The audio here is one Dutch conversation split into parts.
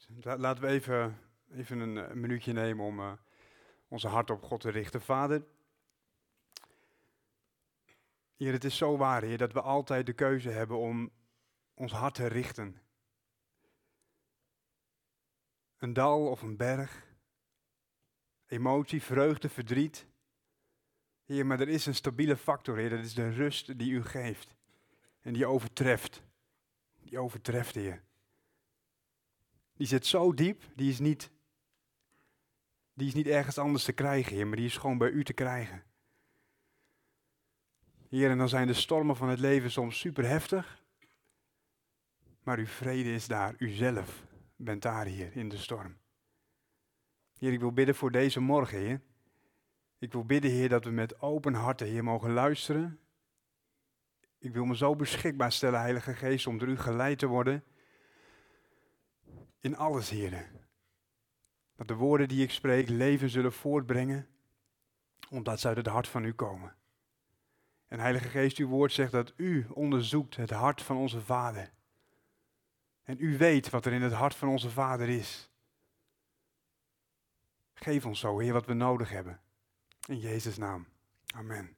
Laten we even een minuutje nemen om onze hart op God te richten. Vader, Heer, het is zo waar, Heer, dat we altijd de keuze hebben om ons hart te richten. Een dal of een berg, emotie, vreugde, verdriet. Heer, maar er is een stabiele factor, Heer, dat is de rust die u geeft. En die overtreft. Die overtreft, Heer. Die zit zo diep, die is niet ergens anders te krijgen, Heer, maar die is gewoon bij u te krijgen. Heer, en dan zijn de stormen van het leven soms super heftig, maar uw vrede is daar, u zelf bent daar, Heer, in de storm. Heer, ik wil bidden voor deze morgen, Heer. Ik wil bidden, Heer, dat we met open harten, Heer, mogen luisteren. Ik wil me zo beschikbaar stellen, Heilige Geest, om door u geleid te worden in alles, Heer. Dat de woorden die ik spreek leven zullen voortbrengen, omdat ze uit het hart van u komen. En Heilige Geest, uw woord zegt dat u onderzoekt het hart van onze Vader. En u weet wat er in het hart van onze Vader is. Geef ons zo, Heer, wat we nodig hebben. In Jezus' naam. Amen.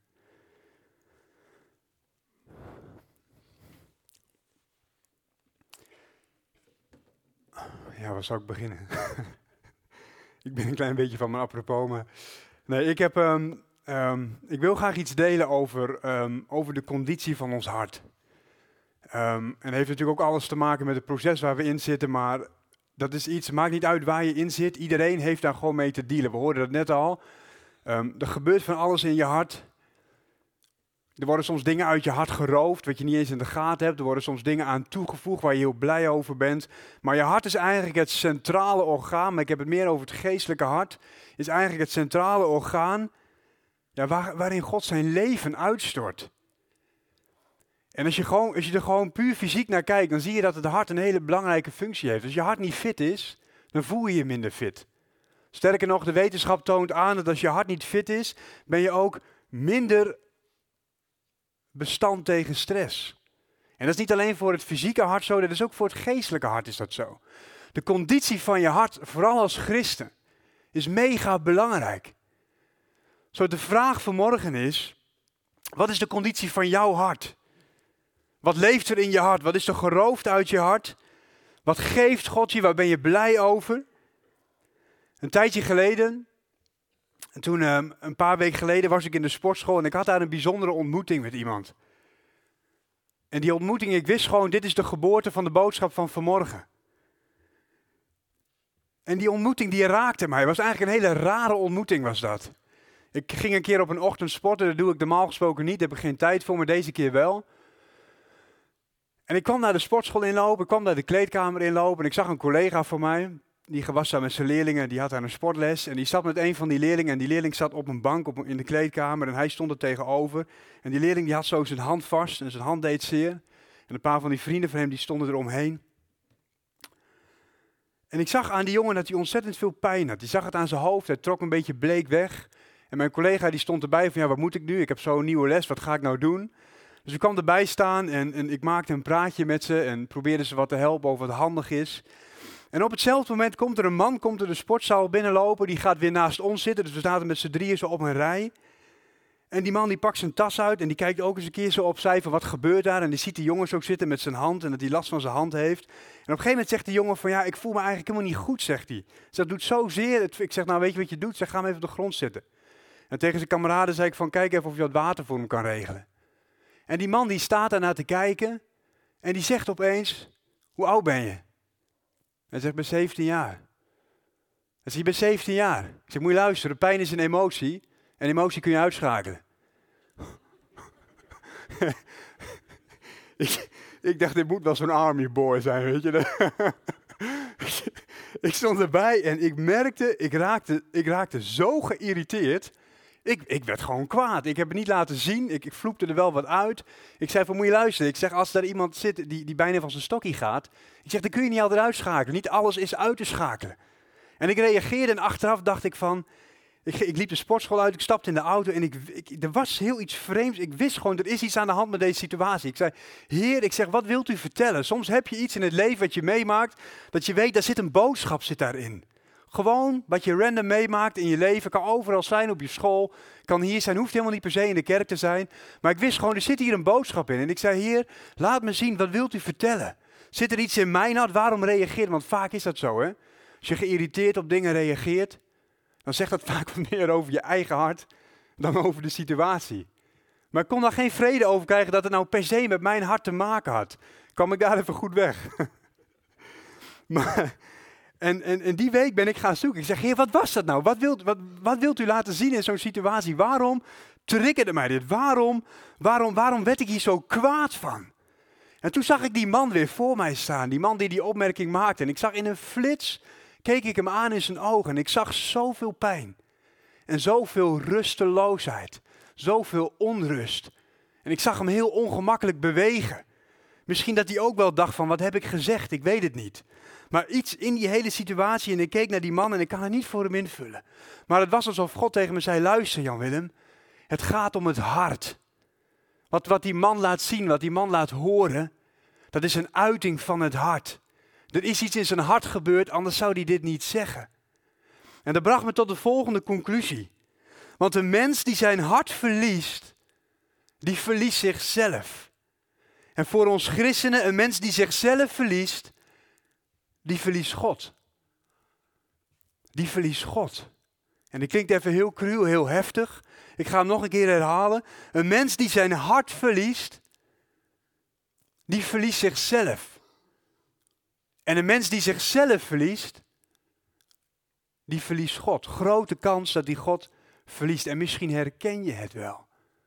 Ja, waar zou ik beginnen? Ik ben een klein beetje van mijn apropos, maar... Nee, ik wil graag iets delen over de conditie van ons hart. En dat heeft natuurlijk ook alles te maken met het proces waar we in zitten, maar dat is iets, maakt niet uit waar je in zit. Iedereen heeft daar gewoon mee te dealen. We hoorden dat net al. Er gebeurt van alles in je hart. Er worden soms dingen uit je hart geroofd, wat je niet eens in de gaten hebt. Er worden soms dingen aan toegevoegd waar je heel blij over bent. Maar je hart is eigenlijk het centrale orgaan, maar ik heb het meer over het geestelijke hart. Is eigenlijk het centrale orgaan waarin God zijn leven uitstort. En als je er gewoon puur fysiek naar kijkt, dan zie je dat het hart een hele belangrijke functie heeft. Als je hart niet fit is, dan voel je je minder fit. Sterker nog, de wetenschap toont aan dat als je hart niet fit is, ben je ook minder bestand tegen stress. En dat is niet alleen voor het fysieke hart zo, dat is ook voor het geestelijke hart is dat zo. De conditie van je hart, vooral als christen, is mega belangrijk. Zo de vraag vanmorgen is, wat is de conditie van jouw hart? Wat leeft er in je hart? Wat is er geroofd uit je hart? Wat geeft God je? Waar ben je blij over? Een tijdje geleden, en toen een paar weken geleden was ik in de sportschool en ik had daar een bijzondere ontmoeting met iemand. En die ontmoeting, ik wist gewoon, dit is de geboorte van de boodschap van vanmorgen. En die ontmoeting die raakte mij. Het was eigenlijk een hele rare ontmoeting was dat. Ik ging een keer op een ochtend sporten, dat doe ik normaal gesproken niet, daar heb ik geen tijd voor, maar deze keer wel. En ik kwam naar de sportschool inlopen, ik kwam naar de kleedkamer inlopen en ik zag een collega van mij, die was daar met zijn leerlingen, die had daar een sportles en die zat met een van die leerlingen en die leerling zat op een bank in de kleedkamer en hij stond er tegenover. En die leerling die had zo zijn hand vast en zijn hand deed zeer. En een paar van die vrienden van hem die stonden eromheen. En ik zag aan die jongen dat hij ontzettend veel pijn had. Je zag het aan zijn hoofd, hij trok een beetje bleek weg. En mijn collega die stond erbij van, ja, wat moet ik nu? Ik heb zo'n nieuwe les, wat ga ik nou doen? Dus ik kwam erbij staan en ik maakte een praatje met ze en probeerde ze wat te helpen over wat handig is. En op hetzelfde moment komt er een man, de sportzaal binnenlopen, die gaat weer naast ons zitten. Dus we zaten met z'n drieën zo op een rij. En die man die pakt zijn tas uit en die kijkt ook eens een keer zo opzij van wat gebeurt daar. En die ziet die jongens ook zitten met zijn hand en dat hij last van zijn hand heeft. En op een gegeven moment zegt die jongen van, ja, ik voel me eigenlijk helemaal niet goed, zegt hij. Dus dat doet zo zeer. Ik zeg, nou weet je wat je doet? Zeg, ga hem even op de grond zitten. En tegen zijn kameraden zei ik van, kijk even of je wat water voor hem kan regelen. En die man die staat daarnaar te kijken en die zegt opeens, hoe oud ben je? Hij zegt, ik ben 17 jaar. Hij zegt, je bent 17 jaar. Ik zeg, moet je luisteren, pijn is een emotie en emotie kun je uitschakelen. ik dacht, dit moet wel zo'n army boy zijn, weet je. Ik stond erbij en ik merkte, ik raakte zo geïrriteerd. Ik werd gewoon kwaad. Ik heb het niet laten zien. Ik vloepte er wel wat uit. Ik zei van, moet je luisteren. Ik zeg, als er iemand zit die bijna van zijn stokkie gaat. Ik zeg, dan kun je niet altijd uitschakelen. Niet alles is uit te schakelen. En ik reageerde en achteraf dacht ik van, Ik liep de sportschool uit, ik stapte in de auto en er was heel iets vreemds. Ik wist gewoon, er is iets aan de hand met deze situatie. Ik zei, Heer, wat wilt u vertellen? Soms heb je iets in het leven wat je meemaakt, dat je weet, daar zit een boodschap daarin. Gewoon wat je random meemaakt in je leven, kan overal zijn, op je school, kan hier zijn, hoeft helemaal niet per se in de kerk te zijn. Maar ik wist gewoon, er zit hier een boodschap in. En ik zei, Heer, laat me zien, wat wilt u vertellen? Zit er iets in mijn hart, waarom reageer? Want vaak is dat zo, hè? Als je geïrriteerd op dingen reageert, dan zegt dat vaak wat meer over je eigen hart dan over de situatie. Maar ik kon daar geen vrede over krijgen dat het nou per se met mijn hart te maken had. Kwam ik daar even goed weg. En die week ben ik gaan zoeken. Ik zeg, Heer, wat was dat nou? Wat wilt u laten zien in zo'n situatie? Waarom triggerde mij dit? Waarom werd ik hier zo kwaad van? En toen zag ik die man weer voor mij staan. Die man die opmerking maakte. En ik zag in een flits, keek ik hem aan in zijn ogen. En ik zag zoveel pijn. En zoveel rusteloosheid. Zoveel onrust. En ik zag hem heel ongemakkelijk bewegen. Misschien dat hij ook wel dacht van, wat heb ik gezegd? Ik weet het niet. Maar iets in die hele situatie, en ik keek naar die man en ik kan het niet voor hem invullen. Maar het was alsof God tegen me zei, luister Jan-Willem, het gaat om het hart. Wat die man laat zien, wat die man laat horen, dat is een uiting van het hart. Er is iets in zijn hart gebeurd, anders zou hij dit niet zeggen. En dat bracht me tot de volgende conclusie. Want een mens die zijn hart verliest, die verliest zichzelf. En voor ons christenen, een mens die zichzelf verliest, die verliest God. Die verliest God. En dat klinkt even heel cruel, heel heftig. Ik ga hem nog een keer herhalen. Een mens die zijn hart verliest, die verliest zichzelf. En een mens die zichzelf verliest, die verliest God. Grote kans dat die God verliest. En misschien herken je het wel.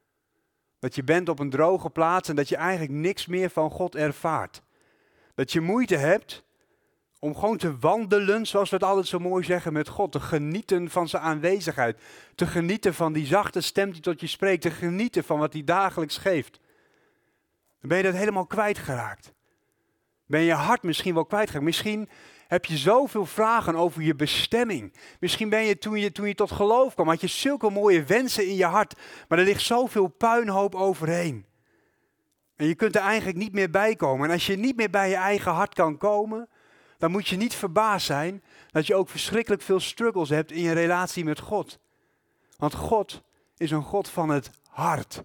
Dat je bent op een droge plaats en dat je eigenlijk niks meer van God ervaart. Dat je moeite hebt om gewoon te wandelen, zoals we het altijd zo mooi zeggen, met God. Te genieten van zijn aanwezigheid. Te genieten van die zachte stem die tot je spreekt. Te genieten van wat hij dagelijks geeft. Dan ben je dat helemaal kwijtgeraakt. Ben je hart misschien wel kwijtgeraakt. Misschien heb je zoveel vragen over je bestemming. Misschien ben je toen je tot geloof kwam, had je zulke mooie wensen in je hart. Maar er ligt zoveel puinhoop overheen. En je kunt er eigenlijk niet meer bij komen. En als je niet meer bij je eigen hart kan komen, dan moet je niet verbaasd zijn dat je ook verschrikkelijk veel struggles hebt in je relatie met God. Want God is een God van het hart.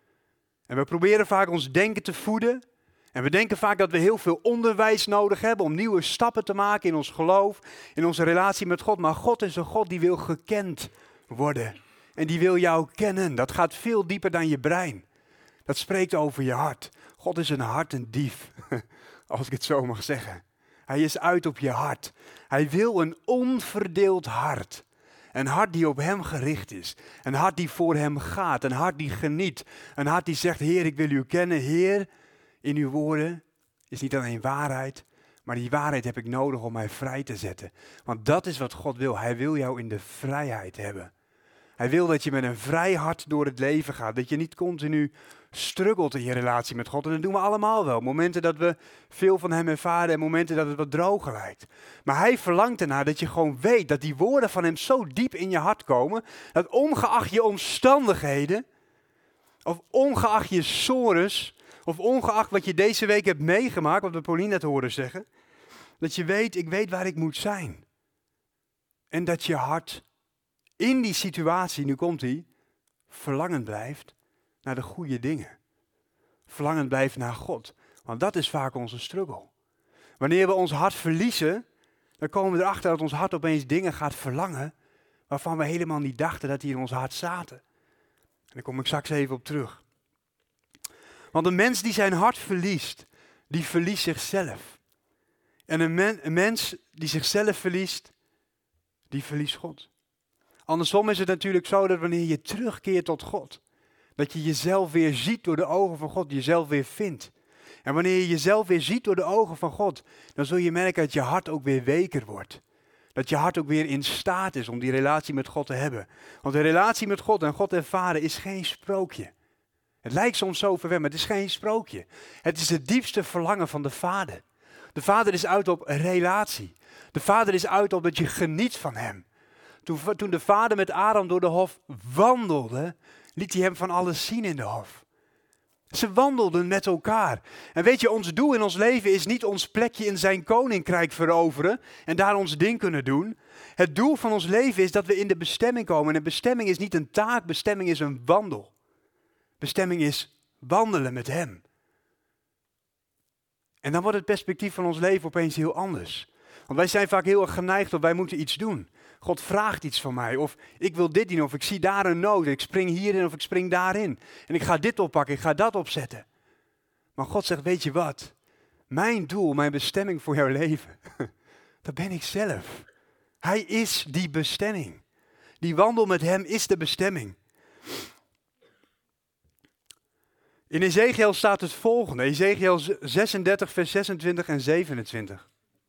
En we proberen vaak ons denken te voeden. En we denken vaak dat we heel veel onderwijs nodig hebben om nieuwe stappen te maken in ons geloof, in onze relatie met God. Maar God is een God die wil gekend worden. En die wil jou kennen. Dat gaat veel dieper dan je brein. Dat spreekt over je hart. God is een hartendief, als ik het zo mag zeggen. Hij is uit op je hart. Hij wil een onverdeeld hart. Een hart die op hem gericht is. Een hart die voor hem gaat. Een hart die geniet. Een hart die zegt, Heer, ik wil u kennen. Heer, in uw woorden is niet alleen waarheid, maar die waarheid heb ik nodig om mij vrij te zetten. Want dat is wat God wil. Hij wil jou in de vrijheid hebben. Hij wil dat je met een vrij hart door het leven gaat. Dat je niet continu struggelt in je relatie met God. En dat doen we allemaal wel. Momenten dat we veel van hem ervaren en momenten dat het wat droger lijkt. Maar hij verlangt ernaar dat je gewoon weet dat die woorden van hem zo diep in je hart komen. Dat ongeacht je omstandigheden, of ongeacht je sores, of ongeacht wat je deze week hebt meegemaakt, wat we Pauline net horen zeggen. Dat je weet, ik weet waar ik moet zijn. En dat je hart in die situatie, nu komt hij, verlangend blijft naar de goede dingen. Verlangend blijft naar God. Want dat is vaak onze struggle. Wanneer we ons hart verliezen, dan komen we erachter dat ons hart opeens dingen gaat verlangen, waarvan we helemaal niet dachten dat die in ons hart zaten. En daar kom ik straks even op terug. Want een mens die zijn hart verliest, die verliest zichzelf. En een mens die zichzelf verliest, die verliest God. Andersom is het natuurlijk zo dat wanneer je terugkeert tot God, dat je jezelf weer ziet door de ogen van God, jezelf weer vindt. En wanneer je jezelf weer ziet door de ogen van God, dan zul je merken dat je hart ook weer weker wordt. Dat je hart ook weer in staat is om die relatie met God te hebben. Want de relatie met God en God ervaren is geen sprookje. Het lijkt soms zo ver weg, maar het is geen sprookje. Het is het diepste verlangen van de Vader. De Vader is uit op relatie. De Vader is uit op dat je geniet van hem. Toen de vader met Adam door de hof wandelde, liet hij hem van alles zien in de hof. Ze wandelden met elkaar. En weet je, ons doel in ons leven is niet ons plekje in zijn koninkrijk veroveren en daar ons ding kunnen doen. Het doel van ons leven is dat we in de bestemming komen. En een bestemming is niet een taak, bestemming is een wandel. Bestemming is wandelen met hem. En dan wordt het perspectief van ons leven opeens heel anders. Want wij zijn vaak heel erg geneigd dat wij moeten iets doen. God vraagt iets van mij, of ik wil dit doen, of ik zie daar een nood, ik spring hierin of ik spring daarin. En ik ga dit oppakken, ik ga dat opzetten. Maar God zegt, weet je wat? Mijn doel, mijn bestemming voor jouw leven, dat ben ik zelf. Hij is die bestemming. Die wandel met hem is de bestemming. In Ezekiel staat het volgende, Ezekiel 36 vers 26 en 27.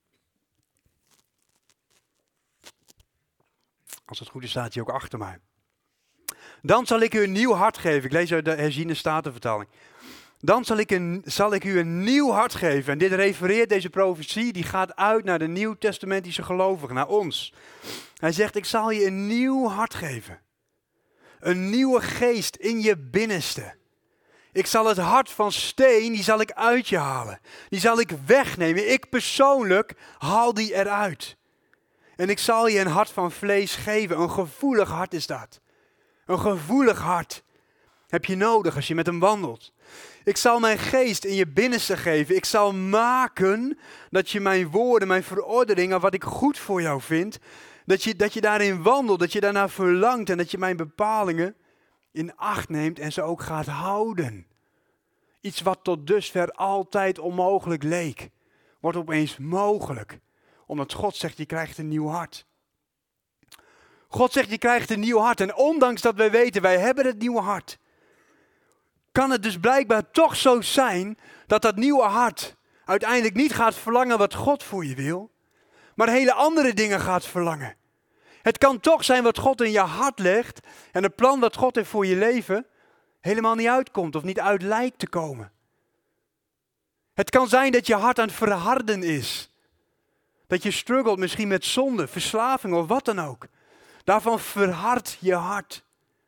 Als het goed is, staat hij ook achter mij. Dan zal ik u een nieuw hart geven. Ik lees uit de herziene statenvertaling. Dan zal ik u een nieuw hart geven. En dit refereert, deze profetie, die gaat uit naar de nieuwtestamentische gelovigen, naar ons. Hij zegt, ik zal je een nieuw hart geven. Een nieuwe geest in je binnenste. Ik zal het hart van steen, die zal ik uit je halen. Die zal ik wegnemen. Ik persoonlijk haal die eruit. En ik zal je een hart van vlees geven. Een gevoelig hart is dat. Een gevoelig hart heb je nodig als je met hem wandelt. Ik zal mijn geest in je binnenste geven. Ik zal maken dat je mijn woorden, mijn verordeningen, wat ik goed voor jou vind, dat je daarin wandelt, dat je daarnaar verlangt en dat je mijn bepalingen in acht neemt en ze ook gaat houden. Iets wat tot dusver altijd onmogelijk leek, wordt opeens mogelijk. Omdat God zegt, je krijgt een nieuw hart. God zegt, je krijgt een nieuw hart. En ondanks dat wij weten, wij hebben het nieuwe hart, kan het dus blijkbaar toch zo zijn dat dat nieuwe hart uiteindelijk niet gaat verlangen wat God voor je wil, maar hele andere dingen gaat verlangen. Het kan toch zijn wat God in je hart legt en het plan wat God heeft voor je leven helemaal niet uitkomt of niet uit lijkt te komen. Het kan zijn dat je hart aan het verharden is. Dat je struggelt misschien met zonde, verslaving of wat dan ook. Daarvan verhardt je hart.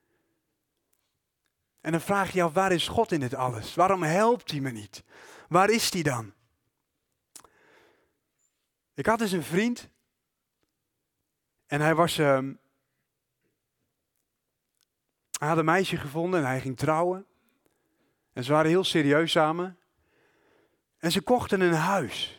En dan vraag je je af, waar is God in dit alles? Waarom helpt hij me niet? Waar is hij dan? Ik had dus een vriend. En hij had een meisje gevonden en hij ging trouwen. En ze waren heel serieus samen. En ze kochten een huis.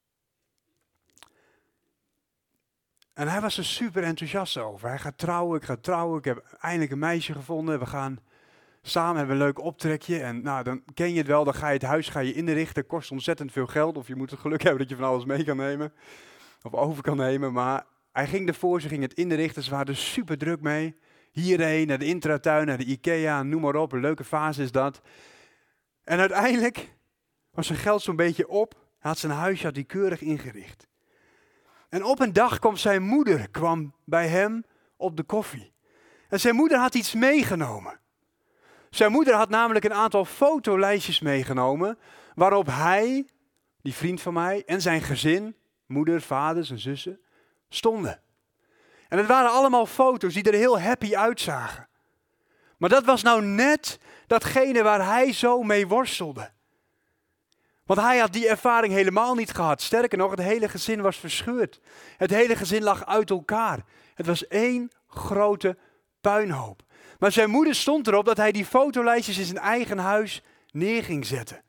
En hij was er super enthousiast over. Hij gaat trouwen, ik ga trouwen, ik heb eindelijk een meisje gevonden. We gaan samen, hebben een leuk optrekje. En nou, dan ken je het wel, dan ga je het huis inrichten. Kost ontzettend veel geld. Of je moet het geluk hebben dat je van alles mee kan nemen. Of over kan nemen. Maar hij ging ervoor, ze ging het inrichten. Ze waren er super druk mee. Hierheen, naar de intratuin, naar de IKEA, noem maar op. Een leuke fase is dat. En uiteindelijk was zijn geld zo'n beetje op. Hij had zijn huisje had hij keurig ingericht. En op een dag kwam zijn moeder bij hem op de koffie. En zijn moeder had iets meegenomen. Zijn moeder had namelijk een aantal fotolijstjes meegenomen, waarop hij, die vriend van mij, en zijn gezin, moeder, vaders en zussen, stonden. En het waren allemaal foto's die er heel happy uitzagen. Maar dat was nou net datgene waar hij zo mee worstelde. Want hij had die ervaring helemaal niet gehad. Sterker nog, het hele gezin was verscheurd. Het hele gezin lag uit elkaar. Het was één grote puinhoop. Maar zijn moeder stond erop dat hij die fotolijstjes in zijn eigen huis neer ging zetten.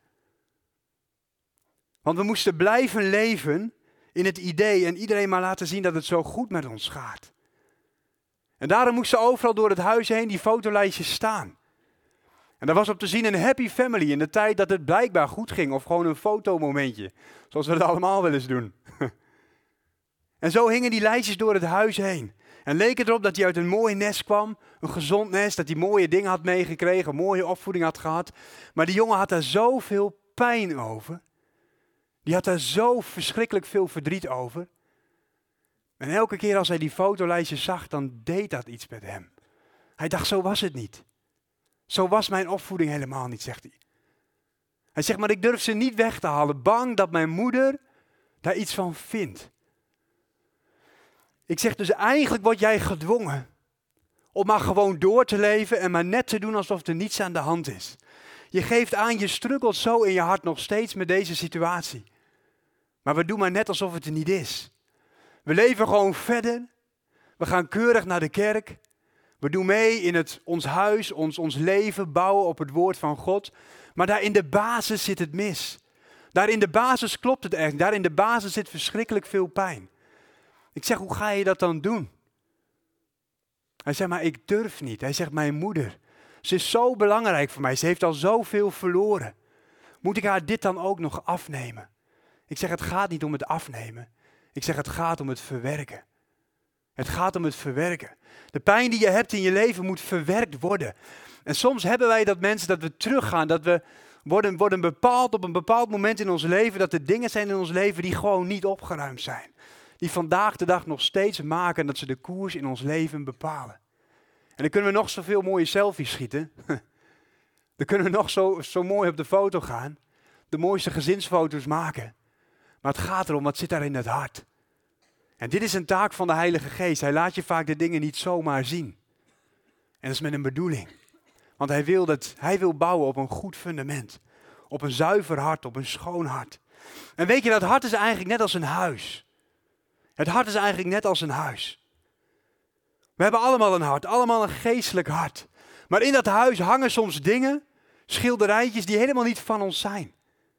Want we moesten blijven leven in het idee en iedereen maar laten zien dat het zo goed met ons gaat. En daarom moesten overal door het huis heen die fotolijstjes staan. En er was op te zien een happy family in de tijd dat het blijkbaar goed ging. Of gewoon een fotomomentje. Zoals we dat allemaal wel eens doen. En zo hingen die lijstjes door het huis heen. En leek het erop dat hij uit een mooi nest kwam. Een gezond nest. Dat hij mooie dingen had meegekregen. Een mooie opvoeding had gehad. Maar die jongen had daar zoveel pijn over. Die had daar zo verschrikkelijk veel verdriet over. En elke keer als hij die fotolijstjes zag, dan deed dat iets met hem. Hij dacht, zo was het niet. Zo was mijn opvoeding helemaal niet, zegt hij. Hij zegt, maar ik durf ze niet weg te halen, bang dat mijn moeder daar iets van vindt. Ik zeg dus eigenlijk word jij gedwongen om maar gewoon door te leven en maar net te doen alsof er niets aan de hand is. Je geeft aan, je struggelt zo in je hart nog steeds met deze situatie. Maar we doen maar net alsof het er niet is. We leven gewoon verder. We gaan keurig naar de kerk. We doen mee in ons huis, ons leven bouwen op het woord van God. Maar daar in de basis zit het mis. Daar in de basis klopt het echt. Daar in de basis zit verschrikkelijk veel pijn. Ik zeg, hoe ga je dat dan doen? Hij zegt, maar ik durf niet. Hij zegt, mijn moeder, ze is zo belangrijk voor mij. Ze heeft al zoveel verloren. Moet ik haar dit dan ook nog afnemen? Ik zeg, het gaat niet om het afnemen. Ik zeg, het gaat om het verwerken. Het gaat om het verwerken. De pijn die je hebt in je leven moet verwerkt worden. En soms hebben wij dat mensen, dat we teruggaan, dat we worden bepaald op een bepaald moment in ons leven, dat er dingen zijn in ons leven die gewoon niet opgeruimd zijn. Die vandaag de dag nog steeds maken dat ze de koers in ons leven bepalen. En dan kunnen we nog zoveel mooie selfies schieten. Dan kunnen we nog zo mooi op de foto gaan. De mooiste gezinsfoto's maken. Maar het gaat erom, wat zit daar in het hart? En dit is een taak van de Heilige Geest. Hij laat je vaak de dingen niet zomaar zien. En dat is met een bedoeling. Want hij wil bouwen op een goed fundament. Op een zuiver hart, op een schoon hart. En weet je, dat hart is eigenlijk net als een huis. Het hart is eigenlijk net als een huis. We hebben allemaal een hart, allemaal een geestelijk hart. Maar in dat huis hangen soms dingen, schilderijtjes die helemaal niet van ons zijn.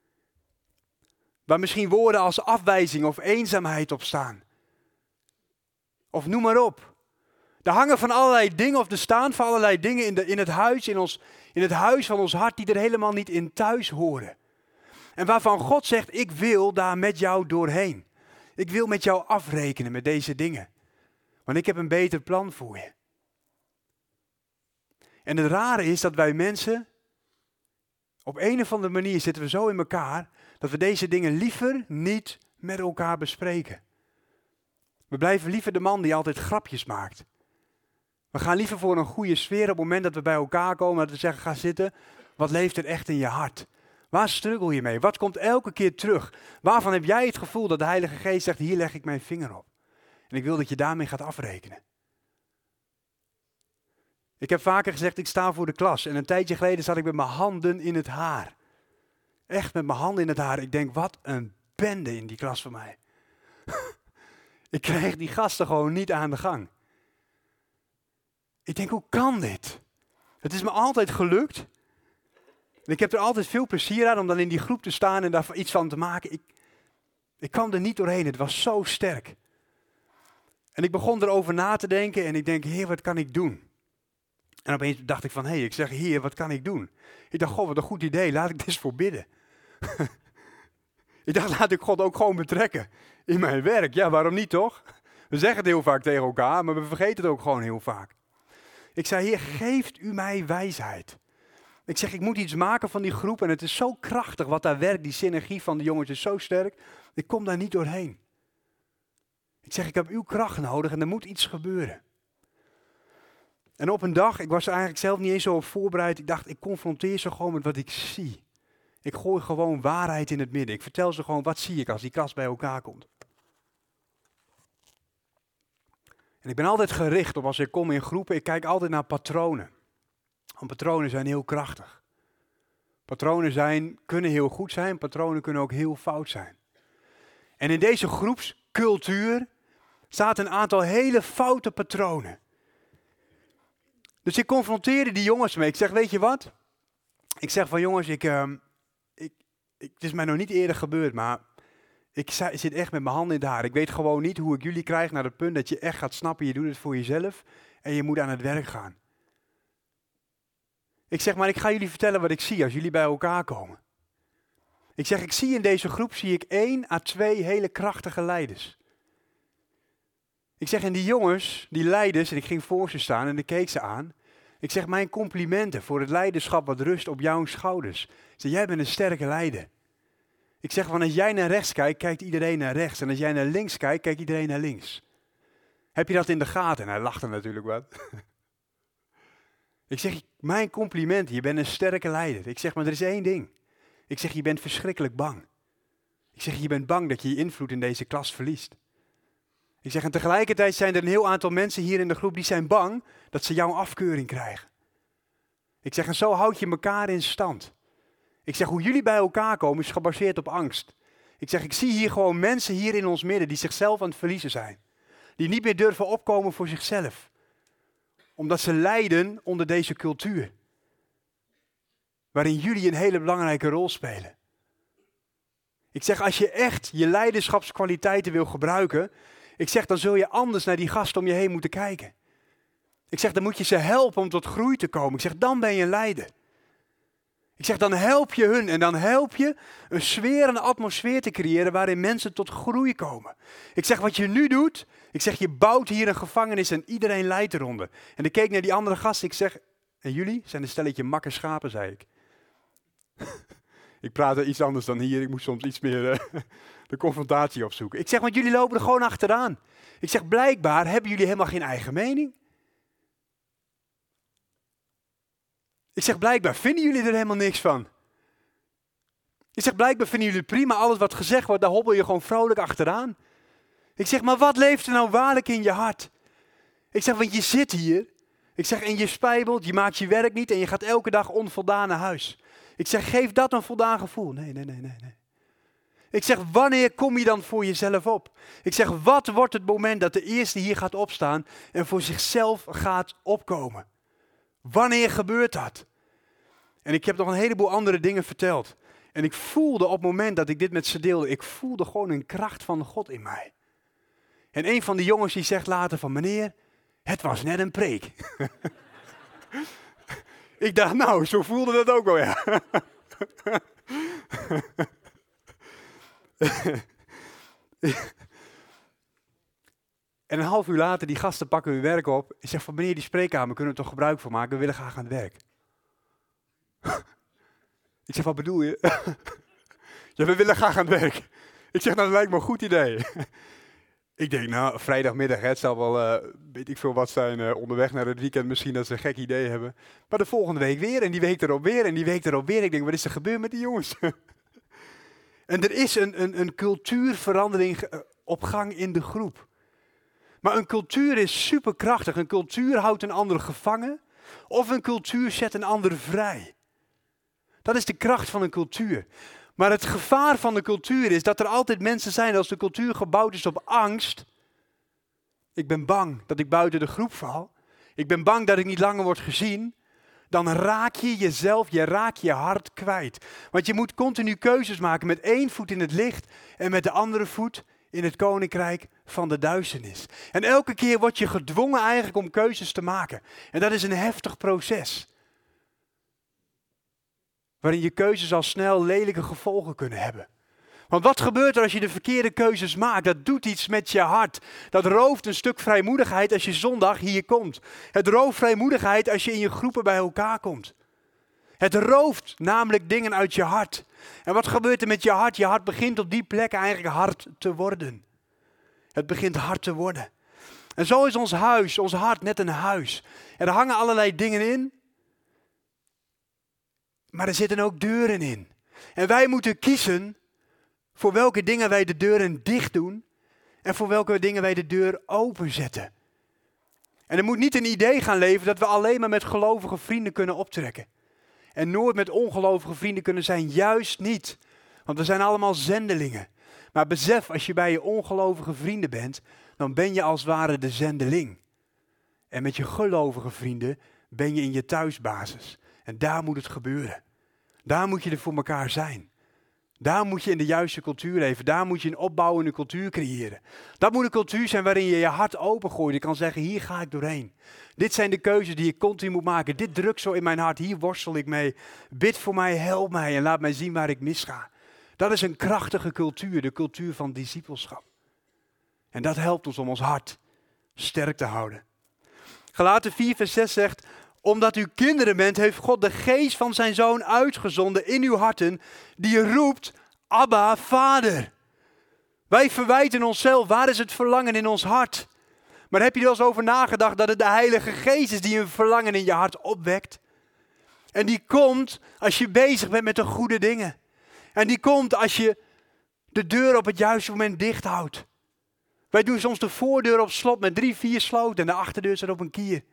Waar misschien woorden als afwijzing of eenzaamheid op staan. Of noem maar op. Er hangen van allerlei dingen, of er staan van allerlei dingen in het huis, in het huis van ons hart, die er helemaal niet in thuis horen. En waarvan God zegt, ik wil daar met jou doorheen. Ik wil met jou afrekenen met deze dingen. Want ik heb een beter plan voor je. En het rare is dat wij mensen, op een of andere manier zitten we zo in elkaar, dat we deze dingen liever niet met elkaar bespreken. We blijven liever de man die altijd grapjes maakt. We gaan liever voor een goede sfeer op het moment dat we bij elkaar komen, dat we zeggen, ga zitten, wat leeft er echt in je hart? Waar struggle je mee? Wat komt elke keer terug? Waarvan heb jij het gevoel dat de Heilige Geest zegt, hier leg ik mijn vinger op. En ik wil dat je daarmee gaat afrekenen. Ik heb vaker gezegd, ik sta voor de klas. En een tijdje geleden zat ik met mijn handen in het haar. Echt met mijn handen in het haar. Ik denk, wat een bende in die klas van mij. Ik kreeg die gasten gewoon niet aan de gang. Ik denk, hoe kan dit? Het is me altijd gelukt. En ik heb er altijd veel plezier aan om dan in die groep te staan en daar iets van te maken. Ik kwam er niet doorheen, het was zo sterk. En ik begon erover na te denken en ik denk, Heer, wat kan ik doen? En opeens dacht ik van, ik zeg, Heer, wat kan ik doen? Ik dacht, God, wat een goed idee, laat ik dit eens voor bidden. Ik dacht, laat ik God ook gewoon betrekken in mijn werk. Ja, waarom niet toch? We zeggen het heel vaak tegen elkaar, maar we vergeten het ook gewoon heel vaak. Ik zei, Heer, geeft u mij wijsheid. Ik zeg, ik moet iets maken van die groep en het is zo krachtig wat daar werkt. Die synergie van de jongens is zo sterk. Ik kom daar niet doorheen. Ik zeg, ik heb uw kracht nodig en er moet iets gebeuren. En op een dag, ik was er eigenlijk zelf niet eens zo op voorbereid. Ik dacht, ik confronteer ze gewoon met wat ik zie. Ik gooi gewoon waarheid in het midden. Ik vertel ze gewoon, wat zie ik als die klas bij elkaar komt. En ik ben altijd gericht op, als ik kom in groepen, ik kijk altijd naar patronen. Want patronen zijn heel krachtig. Patronen kunnen heel goed zijn, patronen kunnen ook heel fout zijn. En in deze groepscultuur zaten een aantal hele foute patronen. Dus ik confronteerde die jongens mee. Ik zeg, weet je wat? Ik zeg van jongens, het is mij nog niet eerder gebeurd, maar ik zit echt met mijn handen in het haar. Ik weet gewoon niet hoe ik jullie krijg naar het punt dat je echt gaat snappen, je doet het voor jezelf en je moet aan het werk gaan. Ik zeg, maar ik ga jullie vertellen wat ik zie als jullie bij elkaar komen. Ik zeg, ik zie in deze groep 1 à 2 hele krachtige leiders. Ik zeg, en die jongens, die leiders, en ik ging voor ze staan en ik keek ze aan. Ik zeg, mijn complimenten voor het leiderschap wat rust op jouw schouders. Ik zeg, jij bent een sterke leider. Ik zeg, want als jij naar rechts kijkt, kijkt iedereen naar rechts. En als jij naar links kijkt, kijkt iedereen naar links. Heb je dat in de gaten? En hij lachte natuurlijk wat. Ik zeg, mijn complimenten, je bent een sterke leider. Ik zeg, maar er is 1 ding. Ik zeg, je bent verschrikkelijk bang. Ik zeg, je bent bang dat je je invloed in deze klas verliest. Ik zeg, en tegelijkertijd zijn er een heel aantal mensen hier in de groep die zijn bang dat ze jouw afkeuring krijgen. Ik zeg, en zo houd je elkaar in stand. Ik zeg, hoe jullie bij elkaar komen is gebaseerd op angst. Ik zeg, ik zie hier gewoon mensen hier in ons midden die zichzelf aan het verliezen zijn. Die niet meer durven opkomen voor zichzelf. Omdat ze lijden onder deze cultuur. Waarin jullie een hele belangrijke rol spelen. Ik zeg, als je echt je leiderschapskwaliteiten wil gebruiken, ik zeg, dan zul je anders naar die gasten om je heen moeten kijken. Ik zeg, dan moet je ze helpen om tot groei te komen. Ik zeg, dan ben je een leider. Ik zeg, dan help je hun en dan help je een sfeer en een atmosfeer te creëren waarin mensen tot groei komen. Ik zeg, wat je nu doet, ik zeg, je bouwt hier een gevangenis en iedereen leidt eronder. En ik keek naar die andere gasten, ik zeg, en jullie zijn een stelletje makke schapen, zei ik. Ik praat iets anders dan hier, ik moet soms iets meer de confrontatie opzoeken. Ik zeg, want jullie lopen er gewoon achteraan. Ik zeg, blijkbaar hebben jullie helemaal geen eigen mening. Ik zeg, blijkbaar vinden jullie er helemaal niks van. Ik zeg, blijkbaar vinden jullie prima, alles wat gezegd wordt, daar hobbel je gewoon vrolijk achteraan. Ik zeg, maar wat leeft er nou waarlijk in je hart? Ik zeg, want je zit hier. Ik zeg, en je spijbelt, je maakt je werk niet en je gaat elke dag onvoldaan naar huis. Ik zeg, geef dat een voldaan gevoel? Nee. Ik zeg, wanneer kom je dan voor jezelf op? Ik zeg, wat wordt het moment dat de eerste hier gaat opstaan en voor zichzelf gaat opkomen? Wanneer gebeurt dat? En ik heb nog een heleboel andere dingen verteld. En ik voelde op het moment dat ik dit met ze deelde, ik voelde gewoon een kracht van God in mij. En een van de jongens die zegt later van, meneer, het was net een preek. Ik dacht, nou, zo voelde dat ook wel, ja. En een half uur later, die gasten pakken hun werk op. Ik zeg van, meneer, die spreekkamer kunnen we toch gebruik van maken? We willen graag aan het werk. Ik zeg, wat bedoel je? Ja, we willen graag aan het werk. Ik zeg, nou, dat lijkt me een goed idee. Ik denk, nou, vrijdagmiddag, het zal wel, weet ik veel wat zijn, onderweg naar het weekend misschien dat ze een gek idee hebben. Maar de volgende week weer, en die week erop weer, en die week erop weer. Ik denk, wat is er gebeurd met die jongens? En er is een cultuurverandering op gang in de groep. Maar een cultuur is superkrachtig. Een cultuur houdt een ander gevangen. Of een cultuur zet een ander vrij. Dat is de kracht van een cultuur. Maar het gevaar van de cultuur is dat er altijd mensen zijn als de cultuur gebouwd is op angst. Ik ben bang dat ik buiten de groep val. Ik ben bang dat ik niet langer word gezien. Dan raak je jezelf, je raakt je hart kwijt. Want je moet continu keuzes maken met één voet in het licht en met de andere voet in het koninkrijk van de duisternis. En elke keer word je gedwongen eigenlijk om keuzes te maken. En dat is een heftig proces. Waarin je keuzes al snel lelijke gevolgen kunnen hebben. Want wat gebeurt er als je de verkeerde keuzes maakt? Dat doet iets met je hart. Dat rooft een stuk vrijmoedigheid als je zondag hier komt. Het rooft vrijmoedigheid als je in je groepen bij elkaar komt. Het rooft namelijk dingen uit je hart. En wat gebeurt er met je hart? Je hart begint op die plek eigenlijk hard te worden. Het begint hard te worden. En zo is ons huis, ons hart net een huis. Er hangen allerlei dingen in. Maar er zitten ook deuren in. En wij moeten kiezen voor welke dingen wij de deuren dicht doen en voor welke dingen wij de deur openzetten. En er moet niet een idee gaan leven dat we alleen maar met gelovige vrienden kunnen optrekken. En nooit met ongelovige vrienden kunnen zijn, juist niet. Want we zijn allemaal zendelingen. Maar besef, als je bij je ongelovige vrienden bent, dan ben je als het ware de zendeling. En met je gelovige vrienden ben je in je thuisbasis. En daar moet het gebeuren. Daar moet je er voor elkaar zijn. Daar moet je in de juiste cultuur leven. Daar moet je een opbouwende cultuur creëren. Dat moet een cultuur zijn waarin je je hart opengooit. Je kan zeggen, hier ga ik doorheen. Dit zijn de keuzes die ik continu moet maken. Dit drukt zo in mijn hart. Hier worstel ik mee. Bid voor mij, help mij en laat mij zien waar ik misga. Dat is een krachtige cultuur. De cultuur van discipelschap. En dat helpt ons om ons hart sterk te houden. Galaten 4 vers 6 zegt, omdat u kinderen bent, heeft God de geest van zijn zoon uitgezonden in uw harten, die roept, Abba, Vader. Wij verwijten onszelf, waar is het verlangen in ons hart? Maar heb je er wel eens over nagedacht dat het de Heilige Geest is die een verlangen in je hart opwekt? En die komt als je bezig bent met de goede dingen. En die komt als je de deur op het juiste moment dicht houdt. Wij doen soms de voordeur op slot met 3, 4 sloten en de achterdeur staat op een kier.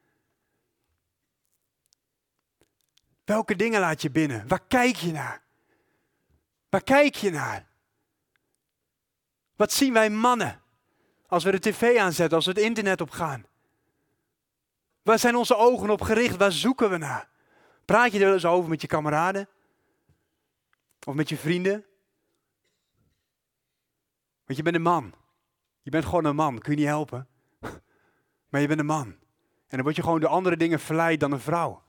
Welke dingen laat je binnen? Waar kijk je naar? Waar kijk je naar? Wat zien wij mannen als we de tv aanzetten, als we het internet opgaan? Waar zijn onze ogen op gericht? Waar zoeken we naar? Praat je er wel eens over met je kameraden? Of met je vrienden? Want je bent een man. Je bent gewoon een man, kun je niet helpen. Maar je bent een man. En dan word je gewoon door andere dingen verleid dan een vrouw.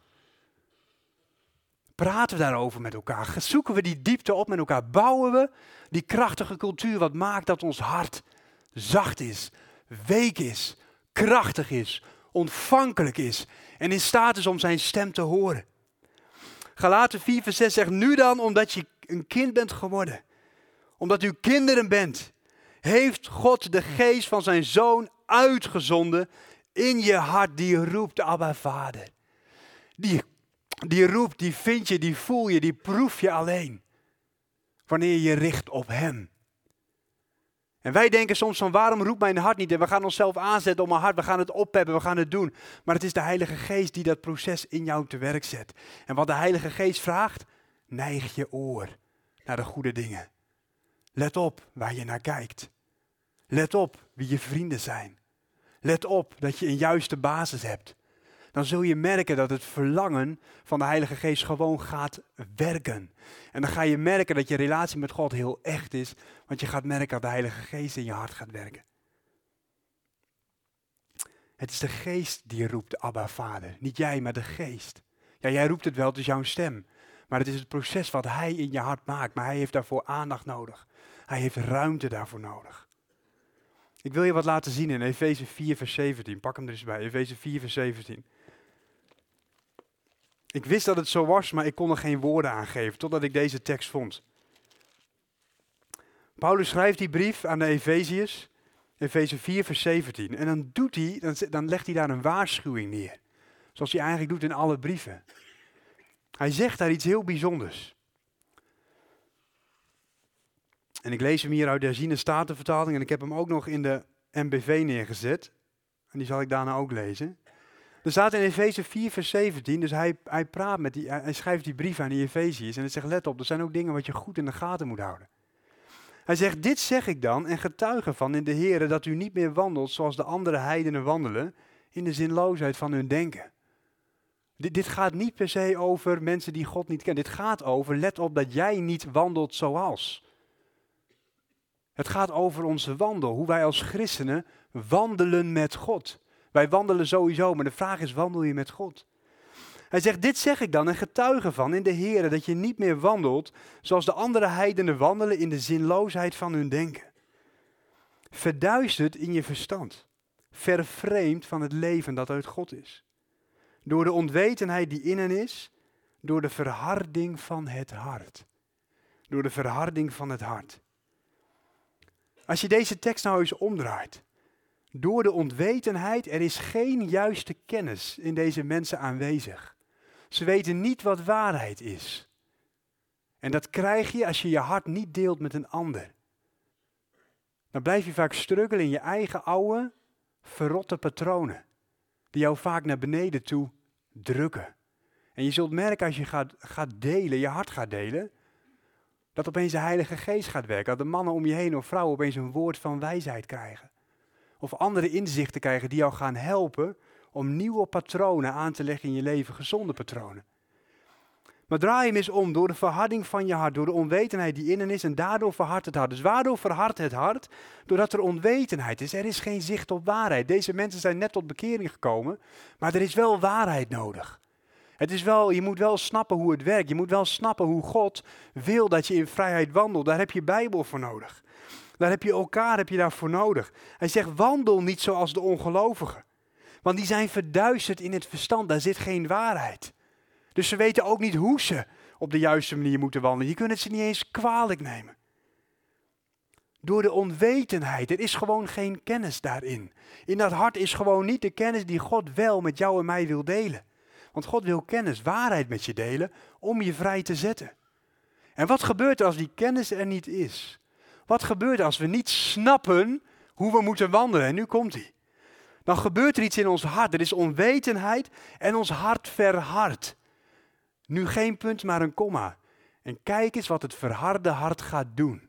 Praten we daarover met elkaar? Zoeken we die diepte op met elkaar? Bouwen we die krachtige cultuur wat maakt dat ons hart zacht is, week is, krachtig is, ontvankelijk is en in staat is om zijn stem te horen? Galaten 4 vers 6 zegt, nu dan, omdat je een kind bent geworden, omdat u kinderen bent, heeft God de geest van zijn zoon uitgezonden in je hart, die roept, Abba Vader. Die roept, die vind je, die voel je, die proef je alleen. Wanneer je richt op hem. En wij denken soms van, waarom roept mijn hart niet? En we gaan onszelf aanzetten om mijn hart, we gaan het oppeppen, we gaan het doen. Maar het is de Heilige Geest die dat proces in jou te werk zet. En wat de Heilige Geest vraagt, neig je oor naar de goede dingen. Let op waar je naar kijkt. Let op wie je vrienden zijn. Let op dat je een juiste basis hebt. Dan zul je merken dat het verlangen van de Heilige Geest gewoon gaat werken. En dan ga je merken dat je relatie met God heel echt is, want je gaat merken dat de Heilige Geest in je hart gaat werken. Het is de Geest die roept, Abba Vader. Niet jij, maar de Geest. Ja, jij roept het wel, het is jouw stem. Maar het is het proces wat Hij in je hart maakt. Maar Hij heeft daarvoor aandacht nodig. Hij heeft ruimte daarvoor nodig. Ik wil je wat laten zien in Efeze 4 vers 17. Pak hem er eens bij, Efeze 4 vers 17. Ik wist dat het zo was, maar ik kon er geen woorden aan geven, totdat ik deze tekst vond. Paulus schrijft die brief aan de Efeziërs, Efeze 4 vers 17. En dan legt hij daar een waarschuwing neer. Zoals hij eigenlijk doet in alle brieven. Hij zegt daar iets heel bijzonders. En ik lees hem hier uit de herziene statenvertaling en ik heb hem ook nog in de MBV neergezet. En die zal ik daarna ook lezen. Er staat in Efeze 4 vers 17, dus hij schrijft die brief aan die Efeziërs en hij zegt, let op, er zijn ook dingen wat je goed in de gaten moet houden. Hij zegt, dit zeg ik dan en getuig ervan in de Here, dat u niet meer wandelt zoals de andere heidenen wandelen, in de zinloosheid van hun denken. Dit gaat niet per se over mensen die God niet kennen. Dit gaat over, let op dat jij niet wandelt zoals. Het gaat over onze wandel, hoe wij als christenen wandelen met God. Wij wandelen sowieso, maar de vraag is, wandel je met God? Hij zegt, dit zeg ik dan en getuig ervan in de Here, dat je niet meer wandelt zoals de andere heidenen wandelen in de zinloosheid van hun denken. Verduisterd in je verstand, vervreemd van het leven dat uit God is. Door de onwetendheid die in hen is, door de verharding van het hart. Door de verharding van het hart. Als je deze tekst nou eens omdraait. Door de onwetendheid, er is geen juiste kennis in deze mensen aanwezig. Ze weten niet wat waarheid is. En dat krijg je als je je hart niet deelt met een ander. Dan blijf je vaak struggelen in je eigen oude, verrotte patronen. Die jou vaak naar beneden toe drukken. En je zult merken als je gaat delen, je hart gaat delen, dat opeens de Heilige Geest gaat werken. Dat de mannen om je heen of vrouwen opeens een woord van wijsheid krijgen. Of andere inzichten krijgen die jou gaan helpen om nieuwe patronen aan te leggen in je leven, gezonde patronen. Maar draai hem eens om door de verharding van je hart, door de onwetendheid die in hen is en daardoor verhardt het hart. Dus waardoor verhardt het hart? Doordat er onwetendheid is. Er is geen zicht op waarheid. Deze mensen zijn net tot bekering gekomen, maar er is wel waarheid nodig. Je moet wel snappen hoe het werkt. Je moet wel snappen hoe God wil dat je in vrijheid wandelt. Daar heb je Bijbel voor nodig. Daar heb je elkaar daarvoor nodig. Hij zegt, wandel niet zoals de ongelovigen. Want die zijn verduisterd in het verstand. Daar zit geen waarheid. Dus ze weten ook niet hoe ze op de juiste manier moeten wandelen. Je kunt het ze niet eens kwalijk nemen. Door de onwetendheid. Er is gewoon geen kennis daarin. In dat hart is gewoon niet de kennis die God wel met jou en mij wil delen. Want God wil kennis, waarheid met je delen om je vrij te zetten. En wat gebeurt er als die kennis er niet is? Wat gebeurt er als we niet snappen Hoe we moeten wandelen. En nu komt hij. Dan gebeurt er iets in ons hart. Er is onwetendheid en ons hart verhardt. Nu geen punt, maar een komma. En kijk eens wat het verharde hart gaat doen.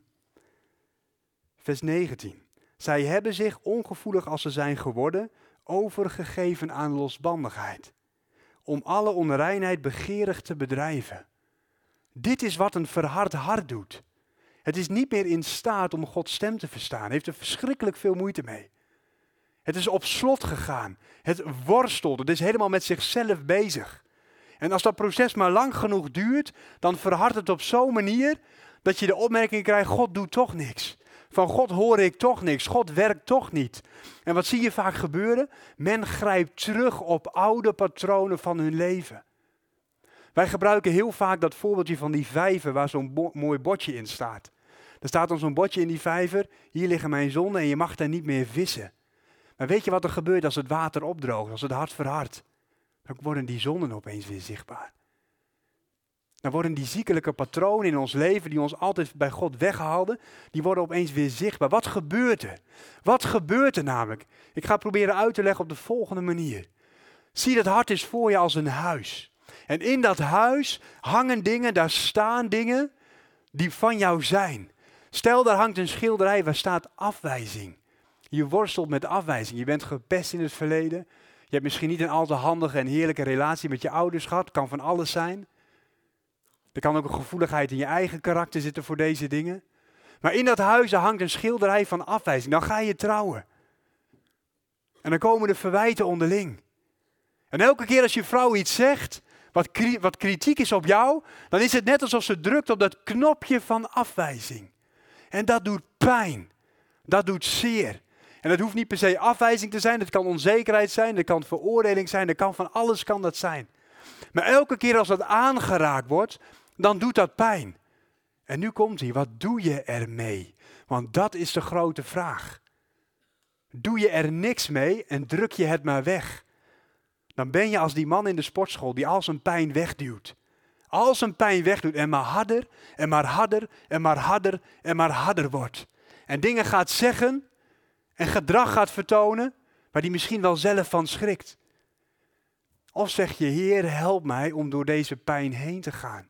Vers 19. Zij hebben zich, ongevoelig als ze zijn geworden, overgegeven aan losbandigheid. Om alle onreinheid begeerig te bedrijven. Dit is wat een verhard hart doet. Het is niet meer in staat om Gods stem te verstaan. Heeft er verschrikkelijk veel moeite mee. Het is op slot gegaan. Het worstelt. Het is helemaal met zichzelf bezig. En als dat proces maar lang genoeg duurt, dan verhardt het op zo'n manier dat je de opmerking krijgt, God doet toch niks. Van God hoor ik toch niks. God werkt toch niet. En wat zie je vaak gebeuren? Men grijpt terug op oude patronen van hun leven. Wij gebruiken heel vaak dat voorbeeldje van die vijver waar zo'n mooi bordje in staat. Er staat dan zo'n bordje in die vijver, hier liggen mijn zonden en je mag daar niet meer vissen. Maar weet je wat er gebeurt als het water opdroogt, als het hart verhardt? Dan worden die zonden opeens weer zichtbaar. Dan worden die ziekelijke patronen in ons leven, die ons altijd bij God weghouden, die worden opeens weer zichtbaar. Wat gebeurt er? Wat gebeurt er namelijk? Ik ga het proberen uit te leggen op de volgende manier. Zie dat hart is voor je als een huis. En in dat huis hangen dingen, daar staan dingen die van jou zijn. Stel, daar hangt een schilderij waar staat afwijzing. Je worstelt met afwijzing. Je bent gepest in het verleden. Je hebt misschien niet een al te handige en heerlijke relatie met je ouders gehad. Kan van alles zijn. Er kan ook een gevoeligheid in je eigen karakter zitten voor deze dingen. Maar in dat huis hangt een schilderij van afwijzing. Dan ga je trouwen. En dan komen de verwijten onderling. En elke keer als je vrouw iets zegt, wat kritiek is op jou, dan is het net alsof ze drukt op dat knopje van afwijzing. En dat doet pijn. Dat doet zeer. En dat hoeft niet per se afwijzing te zijn. Dat kan onzekerheid zijn, dat kan veroordeling zijn, dat kan van alles kan dat zijn. Maar elke keer als dat aangeraakt wordt, dan doet dat pijn. En nu komt hij, wat doe je ermee? Want dat is de grote vraag. Doe je er niks mee en druk je het maar weg? Dan ben je als die man in de sportschool die al zijn pijn wegduwt. Al zijn pijn wegdoet en maar harder en maar harder en maar harder en maar harder wordt. En dingen gaat zeggen en gedrag gaat vertonen waar die misschien wel zelf van schrikt. Of zeg je, Heer, help mij om door deze pijn heen te gaan.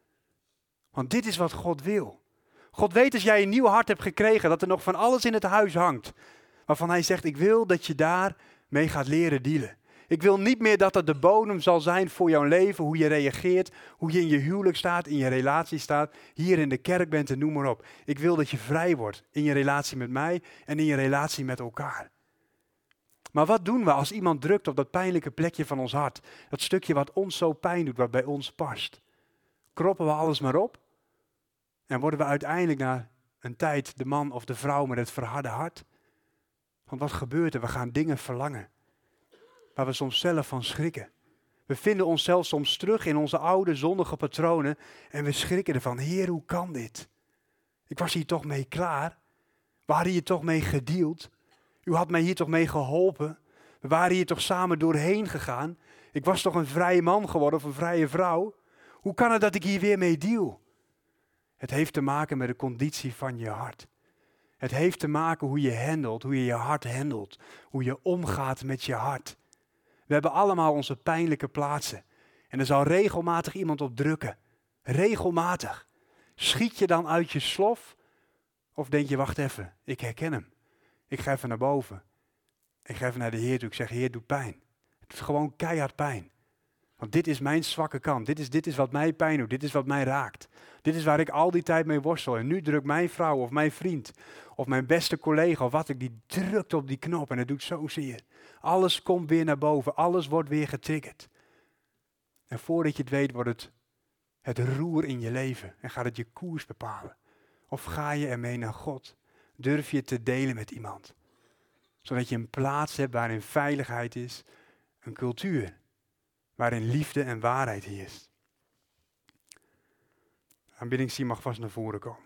Want dit is wat God wil. God weet als jij een nieuw hart hebt gekregen, dat er nog van alles in het huis hangt. Waarvan hij zegt, ik wil dat je daar mee gaat leren dealen. Ik wil niet meer dat dat de bodem zal zijn voor jouw leven, hoe je reageert, hoe je in je huwelijk staat, in je relatie staat, hier in de kerk bent en noem maar op. Ik wil dat je vrij wordt in je relatie met mij en in je relatie met elkaar. Maar wat doen we als iemand drukt op dat pijnlijke plekje van ons hart? Dat stukje wat ons zo pijn doet, wat bij ons past. Kroppen we alles maar op? En worden we uiteindelijk na een tijd de man of de vrouw met het verharde hart? Want wat gebeurt er? We gaan dingen verlangen. Waar we soms zelf van schrikken. We vinden onszelf soms terug in onze oude zondige patronen. En we schrikken ervan. Heer, hoe kan dit? Ik was hier toch mee klaar. We hadden hier toch mee gedeeld. U had mij hier toch mee geholpen. We waren hier toch samen doorheen gegaan. Ik was toch een vrije man geworden of een vrije vrouw. Hoe kan het dat ik hier weer mee deal? Het heeft te maken met de conditie van je hart. Het heeft te maken hoe je handelt, hoe je je hart handelt. Hoe je omgaat met je hart. We hebben allemaal onze pijnlijke plaatsen. En er zal regelmatig iemand op drukken. Regelmatig. Schiet je dan uit je slof? Of denk je, wacht even, ik herken hem. Ik ga even naar boven. Ik ga even naar de Heer toe. Ik zeg, Heer, doet pijn. Het is gewoon keihard pijn. Want dit is mijn zwakke kant. Dit is wat mij pijn doet. Dit is wat mij raakt. Dit is waar ik al die tijd mee worstel. En nu drukt mijn vrouw of mijn vriend of mijn beste collega of wat ik, die drukt op die knop en het doet zo zeer. Alles komt weer naar boven. Alles wordt weer getriggerd. En voordat je het weet wordt het roer in je leven en gaat het je koers bepalen. Of ga je ermee naar God? Durf je het te delen met iemand? Zodat je een plaats hebt waarin veiligheid is, een cultuur waarin liefde en waarheid heerst. Aanbiddingsteam mag vast naar voren komen.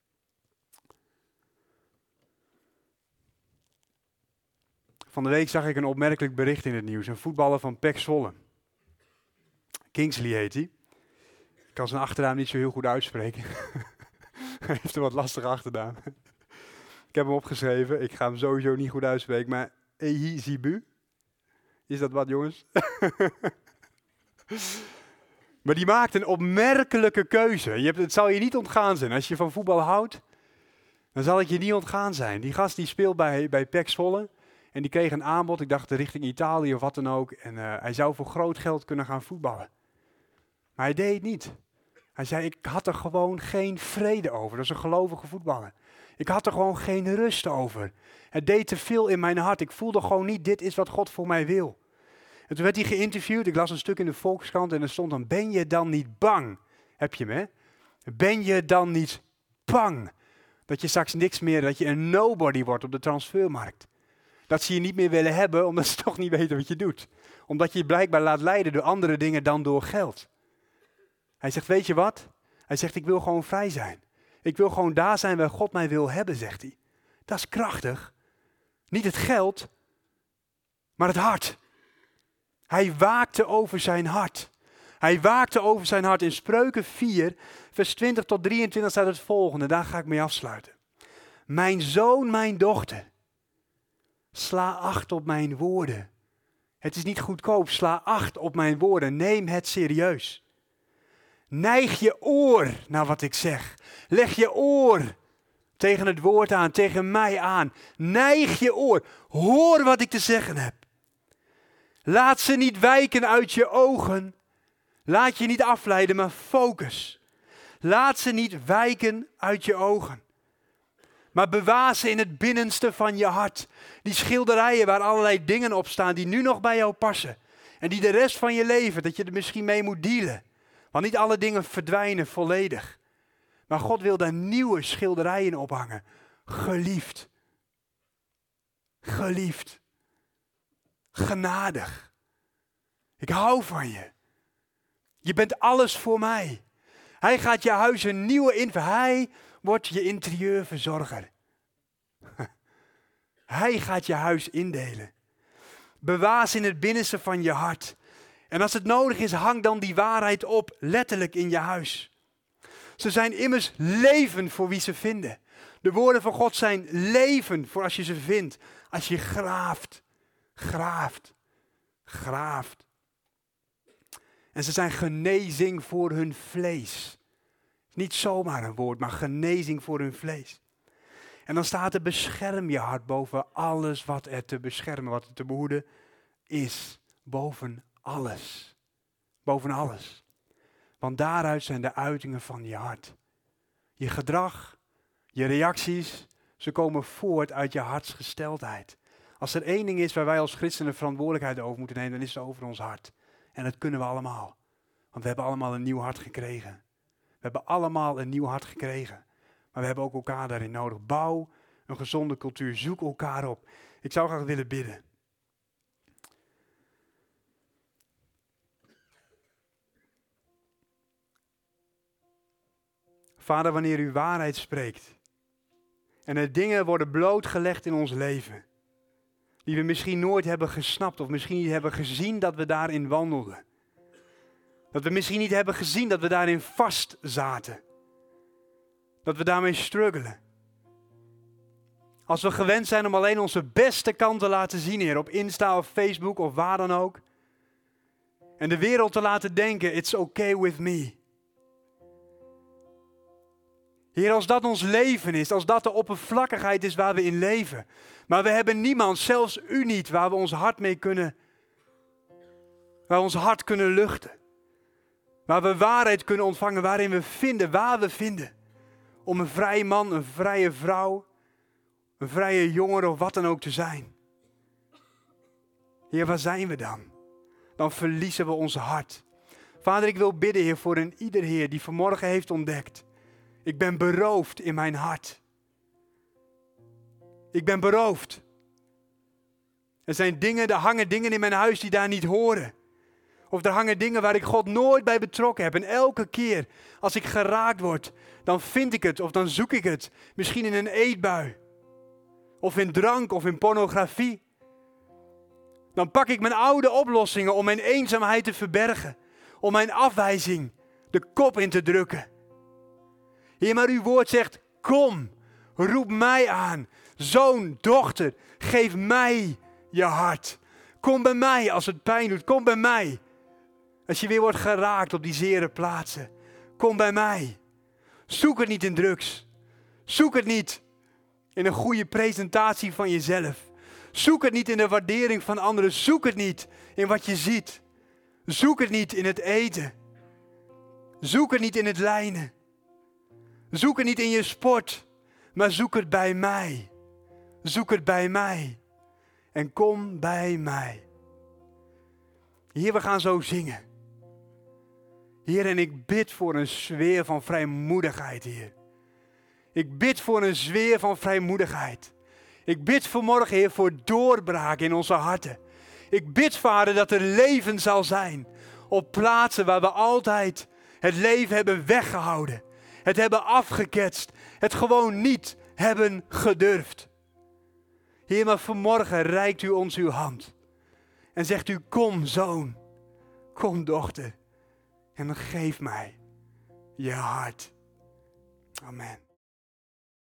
Van de week zag ik een opmerkelijk bericht in het nieuws. Een voetballer van PEC Zwolle. Kingsley heet hij. Ik kan zijn achternaam niet zo heel goed uitspreken. Hij heeft een wat lastige achternaam. Ik heb hem opgeschreven. Ik ga hem sowieso niet goed uitspreken, maar Ehizibu. Is dat wat, jongens? Maar die maakt een opmerkelijke keuze. Het zal je niet ontgaan zijn. Als je van voetbal houdt, dan zal het je niet ontgaan zijn. Die gast die speelt bij PEC Zwolle. En die kreeg een aanbod, ik dacht richting Italië of wat dan ook. En hij zou voor groot geld kunnen gaan voetballen. Maar hij deed het niet. Hij zei, ik had er gewoon geen vrede over. Dat is een gelovige voetballer. Ik had er gewoon geen rust over. Het deed te veel in mijn hart. Ik voelde gewoon niet, dit is wat God voor mij wil. En toen werd hij geïnterviewd. Ik las een stuk in de Volkskrant en er stond dan, ben je dan niet bang? Heb je hem, hè? Ben je dan niet bang? Dat je straks niks meer, dat je een nobody wordt op de transfermarkt. Dat ze je niet meer willen hebben, omdat ze toch niet weten wat je doet. Omdat je je blijkbaar laat leiden door andere dingen dan door geld. Hij zegt, weet je wat? Hij zegt, ik wil gewoon vrij zijn. Ik wil gewoon daar zijn waar God mij wil hebben, zegt hij. Dat is krachtig. Niet het geld, maar het hart. Hij waakte over zijn hart. Hij waakte over zijn hart. In Spreuken 4, vers 20 tot 23 staat het volgende. Daar ga ik mee afsluiten. Mijn zoon, mijn dochter, sla acht op mijn woorden. Het is niet goedkoop, sla acht op mijn woorden. Neem het serieus. Neig je oor naar wat ik zeg. Leg je oor tegen het woord aan, tegen mij aan. Neig je oor. Hoor wat ik te zeggen heb. Laat ze niet wijken uit je ogen. Laat je niet afleiden, maar focus. Laat ze niet wijken uit je ogen. Maar bewaar ze in het binnenste van je hart. Die schilderijen waar allerlei dingen op staan die nu nog bij jou passen. En die de rest van je leven, dat je er misschien mee moet dealen. Want niet alle dingen verdwijnen volledig. Maar God wil daar nieuwe schilderijen ophangen. Geliefd. Geliefd. Genadig. Ik hou van je. Je bent alles voor mij. Hij gaat je huis een nieuwe invulling. Hij wordt je interieurverzorger. Hij gaat je huis indelen. Bewaar ze in het binnenste van je hart. En als het nodig is, hang dan die waarheid op, letterlijk in je huis. Ze zijn immers leven voor wie ze vinden. De woorden van God zijn leven voor als je ze vindt. Als je graaft, graaft, graaft. En ze zijn genezing voor hun vlees. Niet zomaar een woord, maar genezing voor hun vlees. En dan staat er, bescherm je hart boven alles wat er te beschermen, wat er te behoeden is. Boven alles. Boven alles. Want daaruit zijn de uitingen van je hart. Je gedrag, je reacties, ze komen voort uit je hartsgesteldheid. Als er één ding is waar wij als christenen verantwoordelijkheid over moeten nemen, dan is het over ons hart. En dat kunnen we allemaal. Want we hebben allemaal een nieuw hart gekregen. We hebben allemaal een nieuw hart gekregen. Maar we hebben ook elkaar daarin nodig. Bouw een gezonde cultuur. Zoek elkaar op. Ik zou graag willen bidden. Vader, wanneer u waarheid spreekt en er dingen worden blootgelegd in ons leven, die we misschien nooit hebben gesnapt of misschien niet hebben gezien dat we daarin wandelden. Dat we misschien niet hebben gezien dat we daarin vast zaten. Dat we daarmee struggelen. Als we gewend zijn om alleen onze beste kant te laten zien, Heer, op Insta of Facebook of waar dan ook. En de wereld te laten denken, it's okay with me. Heer, als dat ons leven is, als dat de oppervlakkigheid is waar we in leven. Maar we hebben niemand, zelfs u niet, waar we ons hart mee kunnen, waar we ons hart kunnen luchten. Waar we waarheid kunnen ontvangen, waarin we vinden, waar we vinden. Om een vrije man, een vrije vrouw, een vrije jongere of wat dan ook te zijn. Heer, waar zijn we dan? Dan verliezen we ons hart. Vader, ik wil bidden, Heer, voor een ieder, Heer, die vanmorgen heeft ontdekt. Ik ben beroofd in mijn hart. Ik ben beroofd. Er hangen dingen in mijn huis die daar niet horen. Of er hangen dingen waar ik God nooit bij betrokken heb. En elke keer als ik geraakt word, dan vind ik het of dan zoek ik het. Misschien in een eetbui. Of in drank of in pornografie. Dan pak ik mijn oude oplossingen om mijn eenzaamheid te verbergen. Om mijn afwijzing de kop in te drukken. Heer, maar uw woord zegt, kom, roep mij aan. Zoon, dochter, geef mij je hart. Kom bij mij als het pijn doet. Kom bij mij. Als je weer wordt geraakt op die zere plaatsen. Kom bij mij. Zoek het niet in drugs. Zoek het niet in een goede presentatie van jezelf. Zoek het niet in de waardering van anderen. Zoek het niet in wat je ziet. Zoek het niet in het eten. Zoek het niet in het lijnen. Zoek het niet in je sport. Maar zoek het bij mij. Zoek het bij mij. En kom bij mij. Heer, we gaan zo zingen. Heer, en ik bid voor een sfeer van vrijmoedigheid, Heer. Ik bid voor een sfeer van vrijmoedigheid. Ik bid vanmorgen, Heer, voor doorbraak in onze harten. Ik bid, Vader, dat er leven zal zijn op plaatsen waar we altijd het leven hebben weggehouden. Het hebben afgeketst. Het gewoon niet hebben gedurfd. Heer, maar vanmorgen reikt u ons uw hand. En zegt u, kom zoon, kom dochter. En geef mij je hart. Amen.